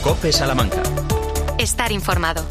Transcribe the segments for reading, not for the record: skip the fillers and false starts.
COPE Salamanca. Estar informado.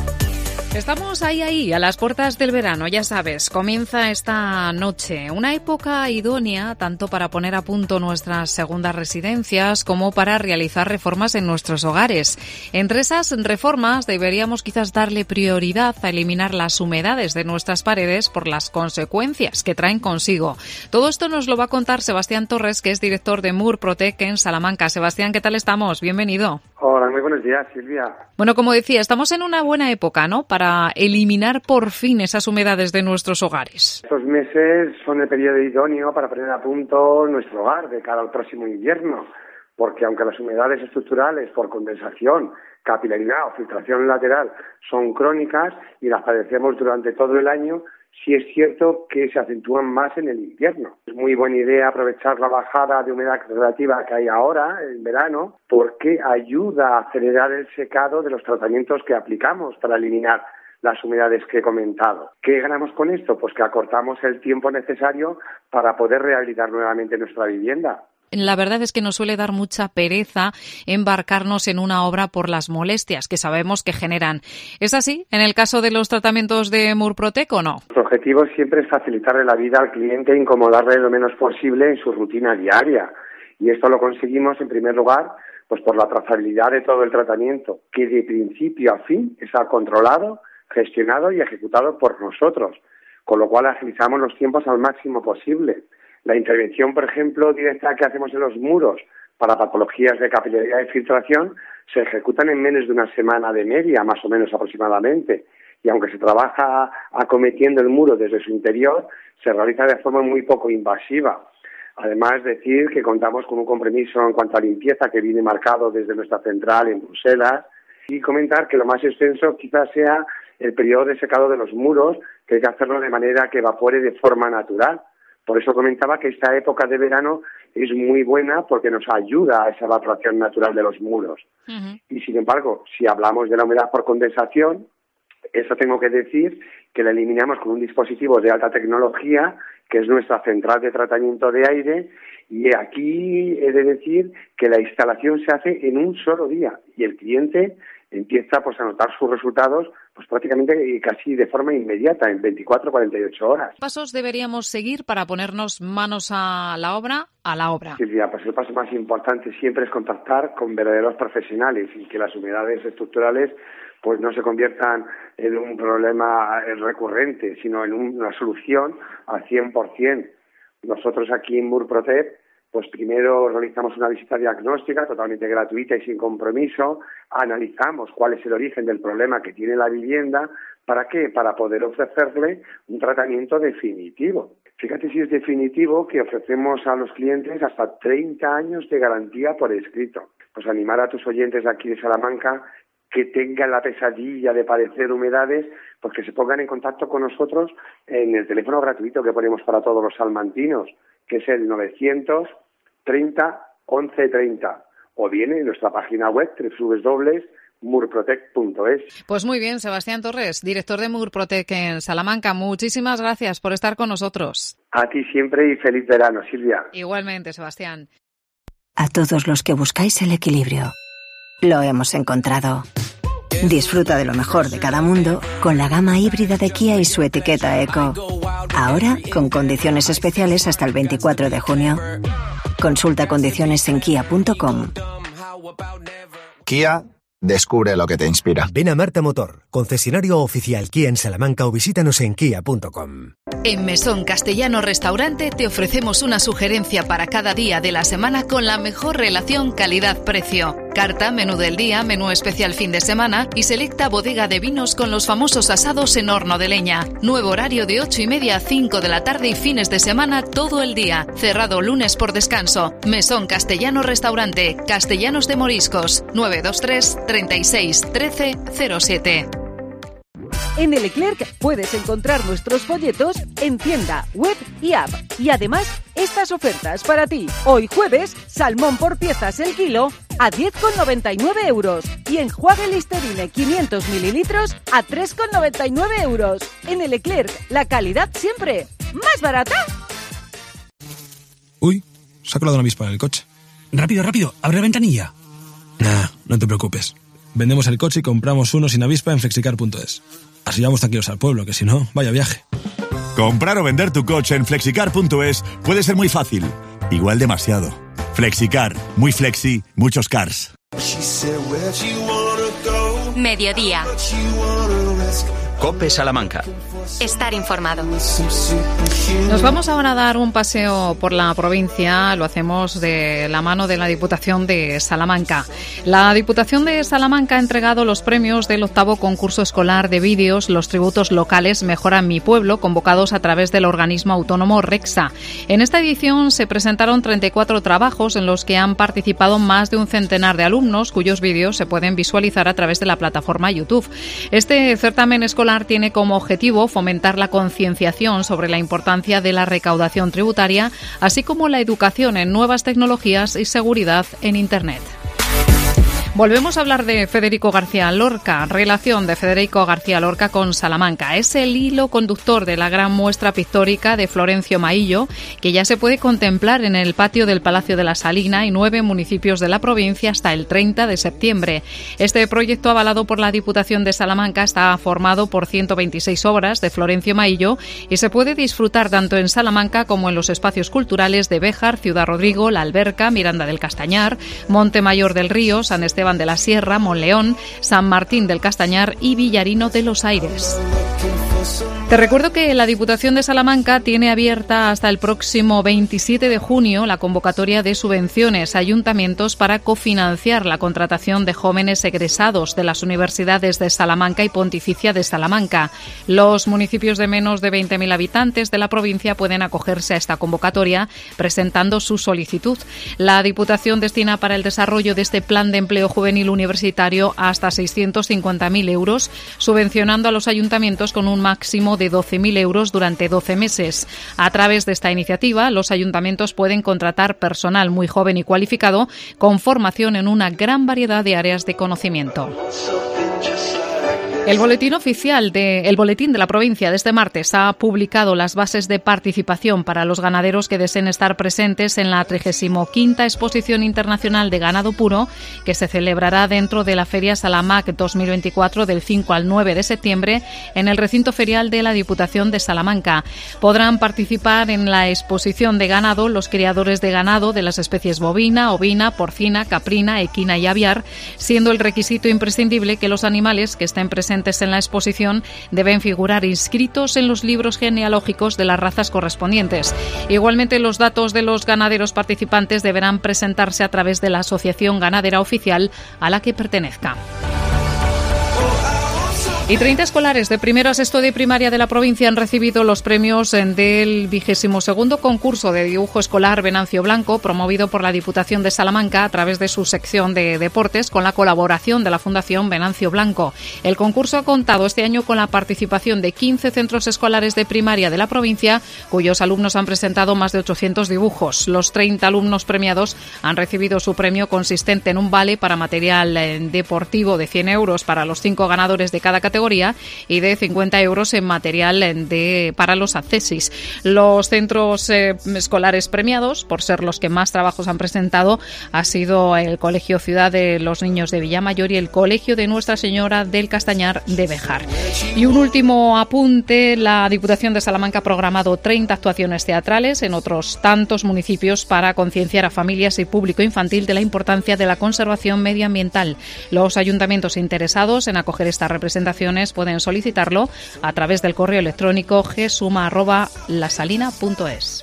Estamos ahí, a las puertas del verano, ya sabes, comienza esta noche, una época idónea tanto para poner a punto nuestras segundas residencias como para realizar reformas en nuestros hogares. Entre esas reformas deberíamos quizás darle prioridad a eliminar las humedades de nuestras paredes por las consecuencias que traen consigo. Todo esto nos lo va a contar Sebastián Torres, que es director de Murprotec en Salamanca. Sebastián, ¿qué tal estamos? Bienvenido. Hola, muy buenos días, Silvia. Bueno, como decía, estamos en una buena época, ¿no?, para eliminar por fin esas humedades de nuestros hogares. Estos meses son el periodo idóneo para poner a punto nuestro hogar de cara al próximo invierno, porque aunque las humedades estructurales por condensación, capilaridad o filtración lateral son crónicas y las padecemos durante todo el año, sí es cierto que se acentúan más en el invierno. Es muy buena idea aprovechar la bajada de humedad relativa que hay ahora, en verano, porque ayuda a acelerar el secado de los tratamientos que aplicamos para eliminar las humedades que he comentado. ¿Qué ganamos con esto? Pues que acortamos el tiempo necesario para poder rehabilitar nuevamente nuestra vivienda. La verdad es que nos suele dar mucha pereza embarcarnos en una obra por las molestias que sabemos que generan. ¿Es así en el caso de los tratamientos de Murprotec o no? Nuestro objetivo siempre es facilitarle la vida al cliente e incomodarle lo menos posible en su rutina diaria. Y esto lo conseguimos, en primer lugar, pues por la trazabilidad de todo el tratamiento, que de principio a fin está controlado, gestionado y ejecutado por nosotros, con lo cual agilizamos los tiempos al máximo posible. La intervención, por ejemplo, directa que hacemos en los muros para patologías de capilaridad y filtración se ejecutan en menos de una semana de media, más o menos aproximadamente. Y aunque se trabaja acometiendo el muro desde su interior, se realiza de forma muy poco invasiva. Además, decir que contamos con un compromiso en cuanto a limpieza que viene marcado desde nuestra central en Bruselas, y comentar que lo más extenso quizás sea el periodo de secado de los muros, que hay que hacerlo de manera que evapore de forma natural. Por eso comentaba que esta época de verano es muy buena porque nos ayuda a esa evaporación natural de los muros. Uh-huh. Y sin embargo, si hablamos de la humedad por condensación, eso tengo que decir que la eliminamos con un dispositivo de alta tecnología, que es nuestra central de tratamiento de aire, y aquí he de decir que la instalación se hace en un solo día y el cliente empieza pues a notar sus resultados pues prácticamente casi de forma inmediata, en 24-48 horas. ¿Qué pasos deberíamos seguir para ponernos manos a la obra? Silvia, pues el paso más importante siempre es contactar con verdaderos profesionales y que las humedades estructurales pues no se conviertan en un problema recurrente, sino en una solución al 100%. Nosotros aquí en Murprotec pues primero realizamos una visita diagnóstica totalmente gratuita y sin compromiso, analizamos cuál es el origen del problema que tiene la vivienda, ¿para qué? Para poder ofrecerle un tratamiento definitivo. Fíjate si es definitivo que ofrecemos a los clientes hasta 30 años de garantía por escrito. Pues animar a tus oyentes aquí de Salamanca que tengan la pesadilla de padecer humedades, pues que se pongan en contacto con nosotros en el teléfono gratuito que ponemos para todos los salmantinos, que es el 930 1130, o bien en nuestra página web www.murprotec.es. Pues muy bien, Sebastián Torres, director de Murprotec en Salamanca, muchísimas gracias por estar con nosotros. A ti siempre y feliz verano, Silvia. Igualmente, Sebastián. A todos los que buscáis el equilibrio, lo hemos encontrado. Disfruta de lo mejor de cada mundo con la gama híbrida de Kia y su etiqueta Eco. Ahora con condiciones especiales hasta el 24 de junio. Consulta condiciones en kia.com. Kia, descubre lo que te inspira. Ven a Marta Motor, concesionario oficial Kia en Salamanca, o visítanos en kia.com. En Mesón Castellano Restaurante te ofrecemos una sugerencia para cada día de la semana con la mejor relación calidad-precio. Carta, menú del día, menú especial fin de semana y selecta bodega de vinos con los famosos asados en horno de leña. Nuevo horario de 8:30 a 5 de la tarde y fines de semana todo el día. Cerrado lunes por descanso. Mesón Castellano Restaurante, Castellanos de Moriscos, 923 36 13 07. En El Leclerc puedes encontrar nuestros folletos en tienda, web y app. Y además, estas ofertas para ti. Hoy jueves, salmón por piezas el kilo a 10,99 euros. Y enjuague Listerine 500 mililitros a 3,99 euros. En El Leclerc, la calidad siempre más barata. Uy, se ha colado una avispa en el coche. Rápido, abre la ventanilla. Nah, no te preocupes. Vendemos el coche y compramos uno sin avispa en flexicar.es. Así vamos tranquilos al pueblo, que si no, vaya viaje. Comprar o vender tu coche en flexicar.es puede ser muy fácil. Igual demasiado. Flexicar. Muy flexi, muchos cars. Mediodía. COPE Salamanca. Estar informado. Nos vamos ahora a dar un paseo por la provincia. Lo hacemos de la mano de la Diputación de Salamanca. La Diputación de Salamanca ha entregado los premios del 8º concurso escolar de vídeos Los tributos locales mejoran mi pueblo, convocados a través del organismo autónomo RECSA. En esta edición se presentaron 34 trabajos en los que han participado más de un centenar de alumnos, cuyos vídeos se pueden visualizar a través de la plataforma YouTube. Este certamen escolar tiene como objetivo fomentar la concienciación sobre la importancia de la recaudación tributaria, así como la educación en nuevas tecnologías y seguridad en Internet. Volvemos a hablar de Federico García Lorca. Relación de Federico García Lorca con Salamanca. Es el hilo conductor de la gran muestra pictórica de Florencio Maillo, que ya se puede contemplar en el patio del Palacio de la Salina y 9 municipios de la provincia hasta el 30 de septiembre. Este proyecto, avalado por la Diputación de Salamanca, está formado por 126 obras de Florencio Maillo y se puede disfrutar tanto en Salamanca como en los espacios culturales de Béjar, Ciudad Rodrigo, La Alberca, Miranda del Castañar, Monte Mayor del Río, San Esteban de la Sierra, Monleón, San Martín del Castañar y Villarino de los Aires. Te recuerdo que la Diputación de Salamanca tiene abierta hasta el próximo 27 de junio la convocatoria de subvenciones a ayuntamientos para cofinanciar la contratación de jóvenes egresados de las universidades de Salamanca y Pontificia de Salamanca. Los municipios de menos de 20.000 habitantes de la provincia pueden acogerse a esta convocatoria presentando su solicitud. La Diputación destina para el desarrollo de este plan de empleo juvenil universitario hasta 650.000 euros, subvencionando a los ayuntamientos con un máximo de 12.000 euros durante 12 meses. A través de esta iniciativa, los ayuntamientos pueden contratar personal muy joven y cualificado con formación en una gran variedad de áreas de conocimiento. El boletín de la provincia de este martes ha publicado las bases de participación para los ganaderos que deseen estar presentes en la 35ª Exposición Internacional de Ganado Puro, que se celebrará dentro de la Feria Salamac 2024 del 5 al 9 de septiembre en el recinto ferial de la Diputación de Salamanca. Podrán participar en la exposición de ganado los criadores de ganado de las especies bovina, ovina, porcina, caprina, equina y aviar, siendo el requisito imprescindible que los animales que estén presentes en la exposición deben figurar inscritos en los libros genealógicos de las razas correspondientes. Igualmente, los datos de los ganaderos participantes deberán presentarse a través de la Asociación Ganadera Oficial a la que pertenezca. Y 30 escolares de primero a sexto de primaria de la provincia han recibido los premios del 22º concurso de dibujo escolar Venancio Blanco, promovido por la Diputación de Salamanca a través de su sección de deportes, con la colaboración de la Fundación Venancio Blanco. El concurso ha contado este año con la participación de 15 centros escolares de primaria de la provincia, cuyos alumnos han presentado más de 800 dibujos. Los 30 alumnos premiados han recibido su premio, consistente en un vale para material deportivo de 100 euros para los 5 ganadores de cada categoría y de 50 euros en material para los accesis. Los centros escolares premiados, por ser los que más trabajos han presentado, ha sido el Colegio Ciudad de los Niños de Villamayor y el Colegio de Nuestra Señora del Castañar de Béjar. Y un último apunte: la Diputación de Salamanca ha programado 30 actuaciones teatrales en otros tantos municipios para concienciar a familias y público infantil de la importancia de la conservación medioambiental. Los ayuntamientos interesados en acoger estas representaciones pueden solicitarlo a través del correo electrónico gsuma@lasalina.es.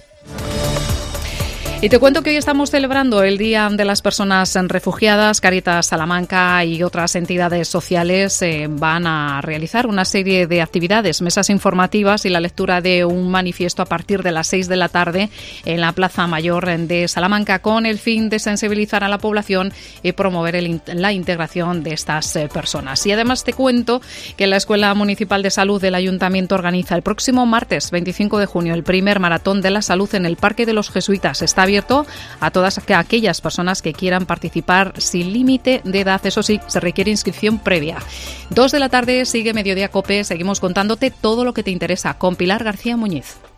Y te cuento que hoy estamos celebrando el Día de las Personas Refugiadas. Cáritas Salamanca y otras entidades sociales van a realizar una serie de actividades, mesas informativas y la lectura de un manifiesto a partir de las 6 de la tarde en la Plaza Mayor de Salamanca, con el fin de sensibilizar a la población y promover la integración de estas personas. Y además te cuento que la Escuela Municipal de Salud del Ayuntamiento organiza el próximo martes 25 de junio el primer Maratón de la Salud en el Parque de los Jesuitas. Está abierto a todas aquellas personas que quieran participar sin límite de edad. Eso sí, se requiere inscripción previa. 2 de la tarde, sigue Mediodía COPE. Seguimos contándote todo lo que te interesa con Pilar García Muñiz.